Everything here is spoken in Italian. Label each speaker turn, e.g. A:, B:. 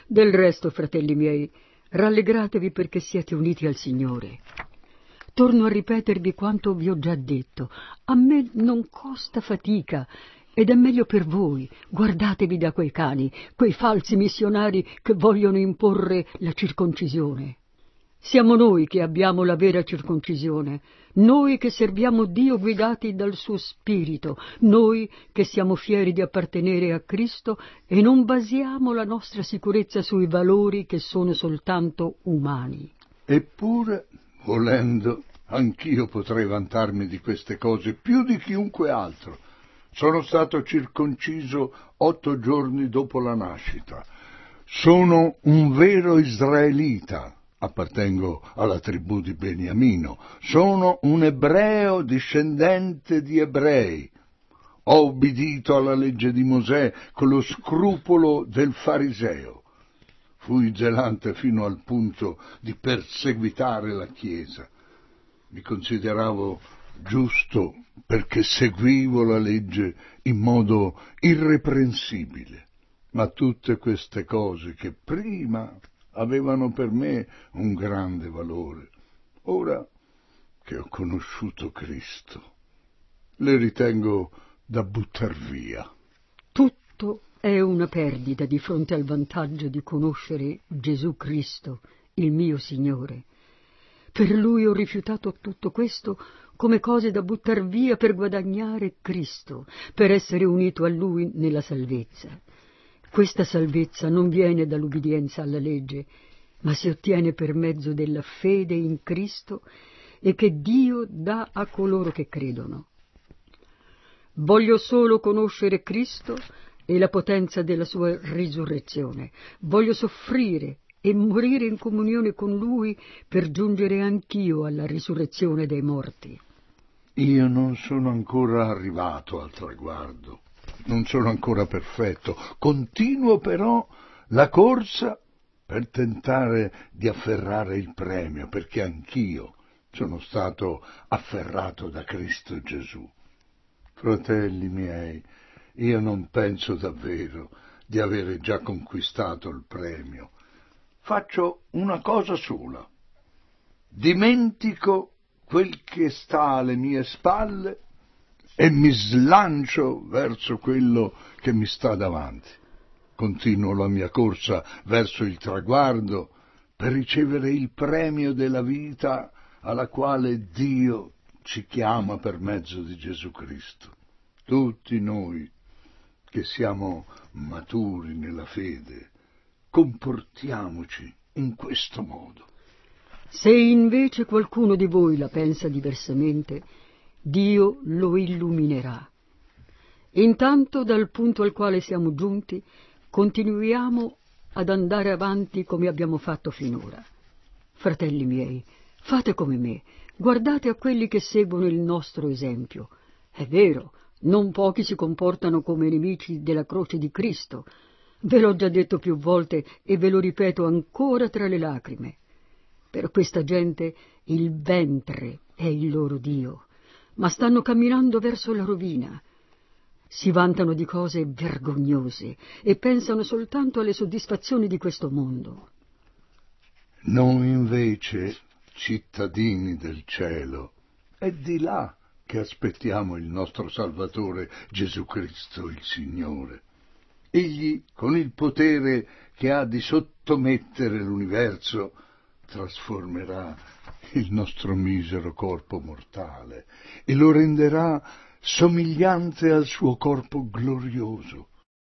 A: Del resto, fratelli miei, rallegratevi perché siete uniti al Signore. Torno a ripetervi quanto vi ho già detto. A me non costa fatica ed è meglio per voi. Guardatevi da quei cani, quei falsi missionari che vogliono imporre la circoncisione. Siamo noi che abbiamo la vera circoncisione, noi che serviamo Dio guidati dal suo Spirito, noi che siamo fieri di appartenere a Cristo e non basiamo la nostra sicurezza sui valori che sono soltanto umani.
B: Eppure, volendo, anch'io potrei vantarmi di queste cose più di chiunque altro. Sono stato circonciso 8 giorni dopo la nascita. Sono un vero israelita. Appartengo alla tribù di Beniamino. Sono un ebreo discendente di ebrei. Ho obbedito alla legge di Mosè con lo scrupolo del fariseo. Fui zelante fino al punto di perseguitare la Chiesa. Mi consideravo giusto perché seguivo la legge in modo irreprensibile. Ma tutte queste cose che prima avevano per me un grande valore, ora che ho conosciuto Cristo, le ritengo da buttar via.
A: Tutto è una perdita di fronte al vantaggio di conoscere Gesù Cristo, il mio Signore. Per Lui ho rifiutato tutto questo come cose da buttar via per guadagnare Cristo, per essere unito a Lui nella salvezza. Questa salvezza non viene dall'ubbidienza alla legge, ma si ottiene per mezzo della fede in Cristo e che Dio dà a coloro che credono. Voglio solo conoscere Cristo e la potenza della sua risurrezione. Voglio soffrire e morire in comunione con Lui per giungere anch'io alla risurrezione dei morti.
B: Io non sono ancora arrivato al traguardo. Non sono ancora perfetto, continuo però la corsa per tentare di afferrare il premio, perché anch'io sono stato afferrato da Cristo Gesù. Fratelli miei, io non penso davvero di avere già conquistato il premio. Faccio una cosa sola: dimentico quel che sta alle mie spalle e mi slancio verso quello che mi sta davanti. Continuo la mia corsa verso il traguardo per ricevere il premio della vita alla quale Dio ci chiama per mezzo di Gesù Cristo. Tutti noi che siamo maturi nella fede, comportiamoci in questo modo.
A: Se invece qualcuno di voi la pensa diversamente, Dio lo illuminerà. Intanto, dal punto al quale siamo giunti, continuiamo ad andare avanti come abbiamo fatto finora. Fratelli miei, fate come me, guardate a quelli che seguono il nostro esempio. È vero, non pochi si comportano come nemici della croce di Cristo. Ve l'ho già detto più volte e ve lo ripeto ancora tra le lacrime. Per questa gente il ventre è il loro Dio, ma stanno camminando verso la rovina. Si vantano di cose vergognose e pensano soltanto alle soddisfazioni di questo mondo.
B: Noi invece, cittadini del cielo, è di là che aspettiamo il nostro Salvatore Gesù Cristo il Signore. Egli, con il potere che ha di sottomettere l'universo, trasformerà il nostro misero corpo mortale e lo renderà somigliante al suo corpo glorioso,